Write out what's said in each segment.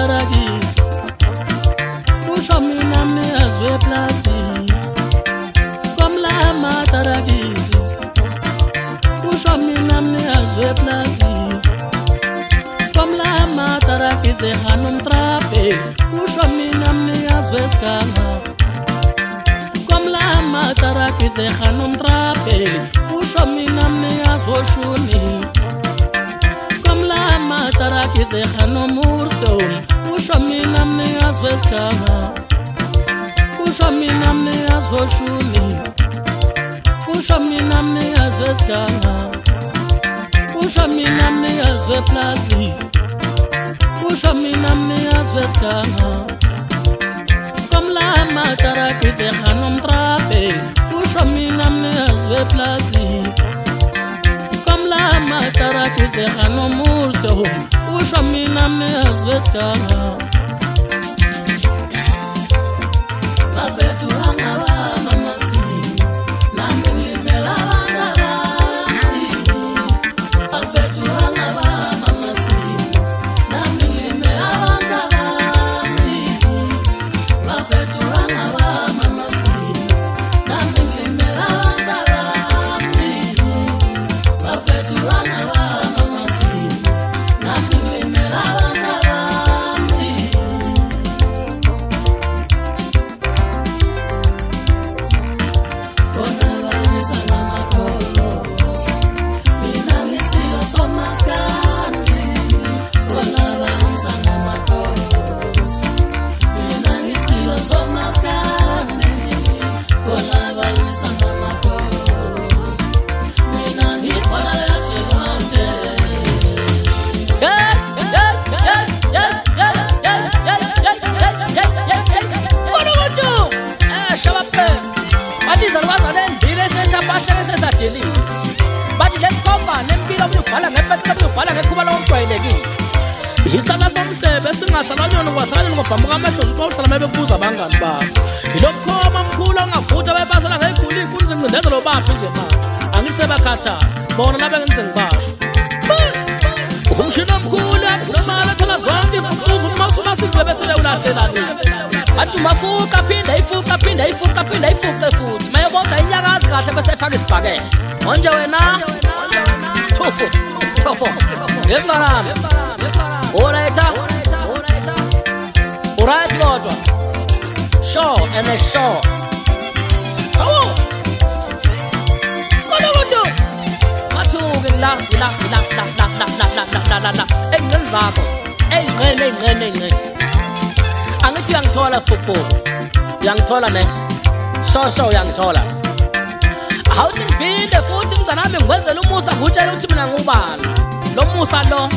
matarakisi usho mina mnezwe plazi komla matarakisi usho mina mnezwe plazi komla matarakisi hanum trape usho mina mnezwe skala komla matarakisi hanum trape usho mina mnezwe shuni komla matarakisi hanum mursom usho mina mnezwe skala usho mina mnezwe shuni usho mina mnezwe skala usho mina mnezwe plazi usho mina mnezwe skala komla matarakisi hanum trape usho mina mnezwe plazi komla matarakisi hanum mursom usho mina mnezwe skala Babetu hangawa mamasi nami ngilimela abangabami Babetu hangawa mamasi nami ngilimela abangabami Babetu hangawa mamasi nami ngilimela abangabami Babetu hangawa mamasi nami ngilimela abangabami Isitana somsebe singahlala kwahlala ngobhambuka amehlozi kwawuhlala mebebuza abangani bakho yilokhoma mkhulu angavutha bebasela ngeguli ikunzi ngcindezelo baphi nje manje angisebakhatha bona labe ngenze ngibasho umshini omkhulu aphumala thola zonke imfuzo umasuma sizile besele ulahlelani athi umafuka phinda ifuka phinda ifuka phinda ifuka futhi mayebona inyakazi kahle bese efaka isibhakela onje wena Tofo ngemnganami Oraita kodwa Sure and a sure Oh Konogoto Mathuke la engqeni zakho engqeni Angithi uyangithola sipho uyangithola ne so uyangithola Awuthi ngibinde futhi mnganami ngwenzela umusa ngutshela ukuthi mina ngubani lo musa lo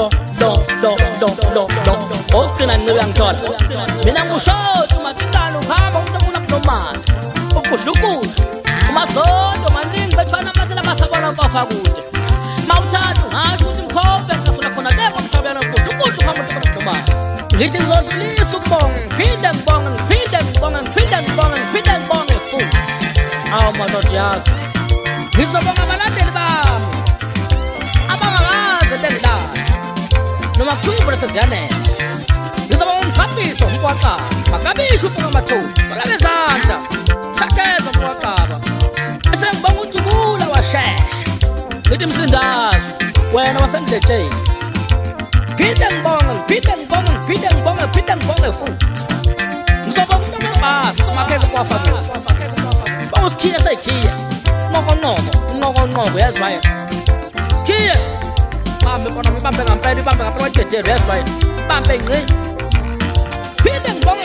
Ogcina ngibe uyangithola mina ngushothi umathintana uhamba umuntu ofuna kunomali ukudlukudla umazondo maningi bethwana amathela basabona bafa kude mawuthatha ngasho ukuthi mkhombe ngasona khona leko mhlabena ukudlukudla uhamba umuntu kunomali ngithi ngizodlulisa ukubonga ngiphinde ngibonge futhi Aw madoda yazi ngizobonga abalandeli bami abangakaze bengilala noma kuthiwa sesiyanele ngizobonga umphaphiso umkwaqaba makabisho ufunga amathupha la bezandla shakeza umkwaqaba bese ngibonga uJubula washesha ngithi msindazi wena wasendletsheni phinde ngibonge futhi ngizobonga umuntu webhasi makheke kwafa Usikhiya sayikhiya Noko yazi waye Sikhiya Bambe bona ngibambe ngampela ibambe ngapha kwajedere yazi waye Bambe ngqi Phinde ngibonge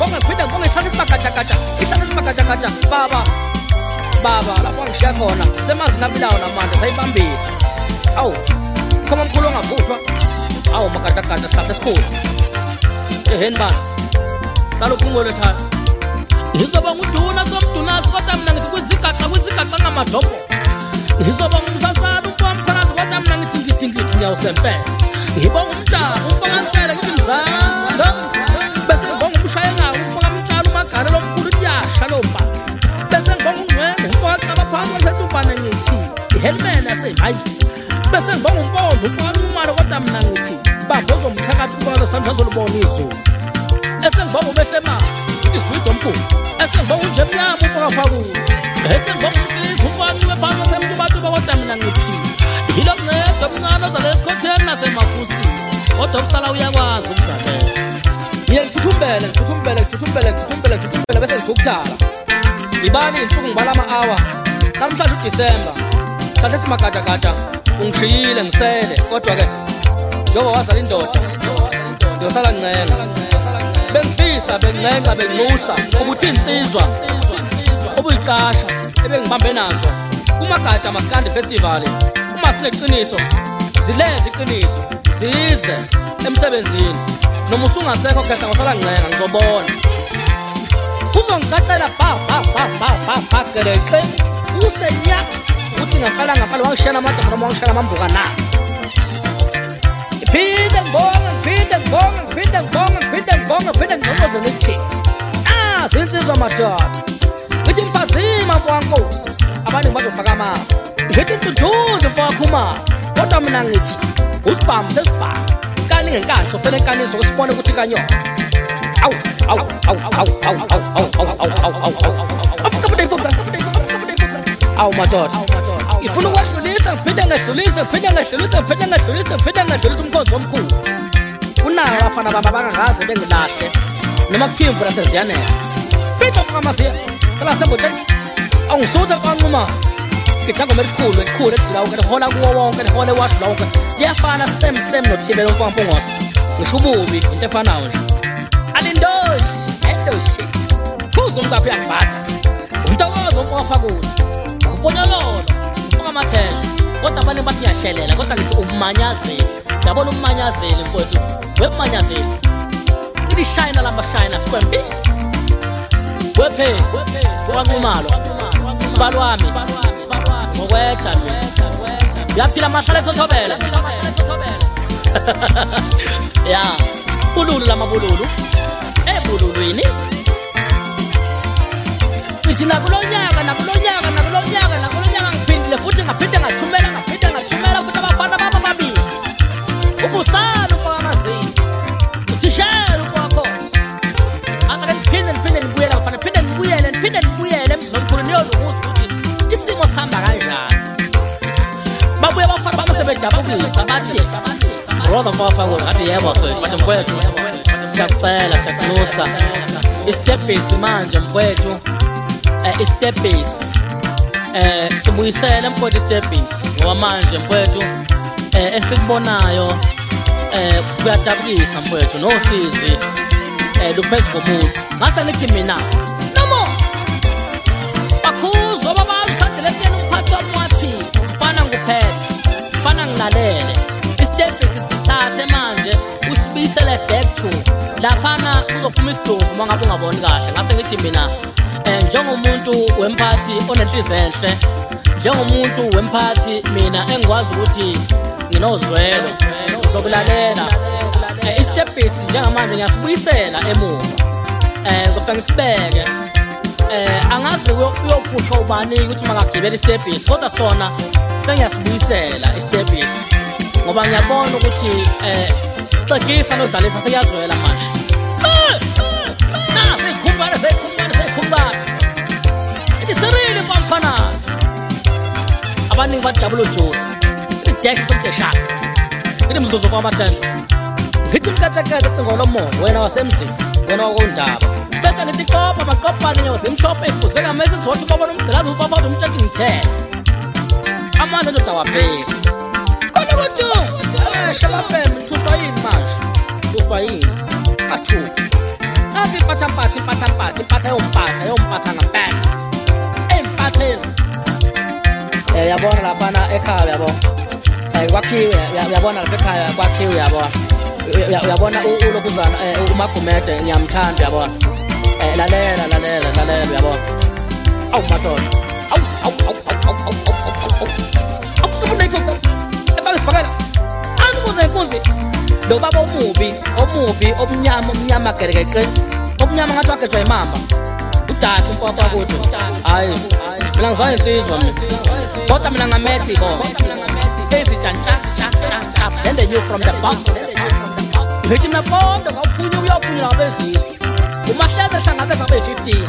ihlala isibagaja Baba lapho ngishiya khona semazi nabilawo namandla sayibambile Awu Khoma mkhulu ongavuthwa Awu magada sihlala esikhulu Eheni ba Balokhu ngolethana Ngizobonga uduna somduna kodwa mina ngithi kwizigaxa ngamadlobo Ngizobonga umsasana umpomphakazi kodwa mina ngithi ngiyawusempela Ngibonga umntana umfangansele ngithi mzala bese ngibonga umshayenga umfangamtshalo umagala lomkhulu uyasha lomba bese ngibonga ungwenge umfaka phansi kwesethubane ngithi ihelmene yasehayi bese ngibonga umpondo umfaka umali kodwa mina ngithi bambozo umthakathi Sibona sandla zolubona izulu esengibonga ubehlema izwidwa omkhulu esengibonga nje emnyama ubakafakulo esengibonga umsisi umfana webhanga semntu kodwa mina ngithi yilo mncede omncane ozalesikhotheni nasemafusini kodwa kusala uyakwazi ukuzalela ngiye ngithuthumbele bese ngithukuthala ibani insuku ngibala ama-hour namhlanje uDisemba mhlawumbe simagajagaja ungishiyile ngisele kodwa-ke njengoba wazala indoda ngiyosala ncenga bengifisa bengincenga benginxusa ukuthi iy'nsizwa obuyiqasha ebengibambe nazo kumagaja masikandi festival uma sineqiniso zileze iqiniso zize emsebenzini noma usungasekho khetha ngosala ncenga ngizobona uzongicacela ba geleqe usenya ukuthi ngaqala wangishela amadoda noma wangishela amambuka na Phinde ngibongoze nithi zinsizwa madoda ngithi mphazima mfowethu abantu bazofaka amava ngithi ntuduze mfowethu kodwa mina ngithi usibhamu sesibhamu nkani ngenkani sofela enkani sibone ukuthi kanyona awu madoda ngifuna ukwadlulisa ngiphinde ngedlulise umkhonzo omkhulu kunayo abafana bami abangangaze bengilahle noma kuthiwa imvula seziyanela phinde mfamaziya cela sembotsheni awungisuthe mfanquma ngijangoma elikhulu edlula wonke lihola kuwo wonke lihole wadlula wonke liyafana same nothibela umfampungosi ngisho ububi into efanayo nje alindoshi kuzo umngaphi uyangibasa umntokozo umfakafakulo ubonyololo ungamathesho kodwa abantu bathi ngiyashelela kodwa ngithi umanyazeli yabona umanyazeli mfowethu wemanyazeli ilishayina lambashayina sikwembi wephe kwanqumalo sibalo wami ngokwetha yaphila amahlala ethothobela ya bululu lamabululu ebululwini ngithi nakulonyaka ngiphindile futhi ngaphinde ngathumela futhi abafana baba babili ubusala ukwamazini uthishela ukwakhosi angake ngiphinde ngibuyele abafana ngiphinde ngibuyele emzinomkhulu niyozukuthi isimo sihamba kanjani babuye abafana bami sebedabukisa bathi brother mfowethu ngathi yebo mfowethu bathi mfowethu siyakucela siyakunusa istepisi manje mfowethu istepisi sibuyisele mfowethu istepisi ngoba manje mfowethu esikubonayo kuyadabukisa mfowethu nosizi luphezu komuntu ngase ngithi mina nomo bakhuzwa babantu sadelekeni umphathi wami wathi mfana nguphethe mfana ngilalele istepisi sithathe manje usibuyisele back to laphana kuzophuma isidumbu uma ngabe ungaboni kahle ngase ngithi mina njengomuntu wemphathi onenhliziyo enhle njengomuntu wemphathi mina engikwazi ukuthi nginozwelo ngizokulalela istepisi njengamanje ngiyasibuyisela emuva ngizofika ngisibeke angazi uyophusha ubani ukuthi makagibela istepisi kodwa sona sengiyasibuyisela istepisi ngoba ngiyabona ukuthi xegisa nodlalisa seyazwela manje seyikhumbana ithi sirile mfamfanasi abaningi bajabula ujula ideshe somdeshasi ithi mzuzu kwamathenjwa ngithi mkatekete cingo lomoya wena wasemzini wena wakondaba bese ngithi kopa maqopane nyawo zimhlophe ibhuzeka mese sizothi babona umgqilazi umfafawuthi umtshathi ngithele amandla ndoda wapheli khona kuthi shalafembe nithuswa yini manje nithuswa yini athuka nazi impatha yompatha ngempela empatheni yabona laphana ekhaya yabona kwakhiwe yabona lapha ekhaya kwakhiwe yabona ulokuzana umagumede ngiyamthanda yabona lalela yabona awu madoda ebangifakela angibuze inkunzi lo baba omubi omnyama geregeqe omnyama ngathi wagejwa imamba udaka umfafwa kuthi hayi mina ngizwa insizwa mina kodwa mina ngamethi bo ezijantsa then they knew from the box ngithi napondo ngawuphunya uyophunya ngabezizwe umahleza hlangabeza abe-15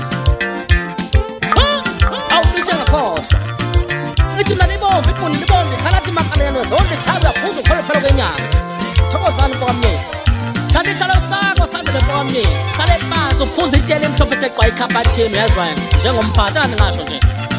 awumishe ngakhohlwa ngithi mna libombe ibhuni libombe khalathi maqaleno zonke ikhaba uyaphuza ukhole phela kwenyanga thokozani mfokamnyeni thatha ihlalo sakho sandele mfokamnyeni hlale phansi uphuze itiyela emhlophe eteqwa ikhabathini uyazwayena njengomphathane ngasho nje